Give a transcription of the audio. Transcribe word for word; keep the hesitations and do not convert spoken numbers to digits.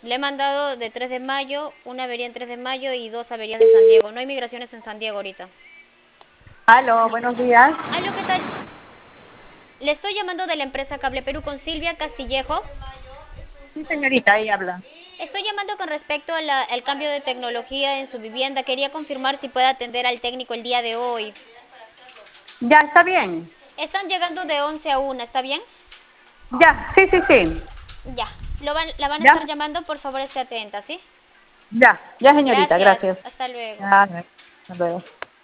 Le he mandado de tres de mayo, una avería en tres de mayo y dos averías de San Diego. No hay migraciones en San Diego ahorita. Aló, buenos días. Aló, ¿qué tal? Le estoy llamando de la empresa Cable Perú con Silvia Castillejo. Sí, señorita, ahí habla. Estoy llamando con respecto a la- al cambio de tecnología en su vivienda. Quería confirmar si puede atender al técnico el día de hoy. Ya, está bien. Están llegando de once a una, ¿está bien? Ya, sí, sí, sí. Ya. Lo van, la van a estar Ya, llamando, por favor esté atenta, ¿sí? ya, ya, señorita, Gracias. gracias. Hasta luego. Ya, hasta luego.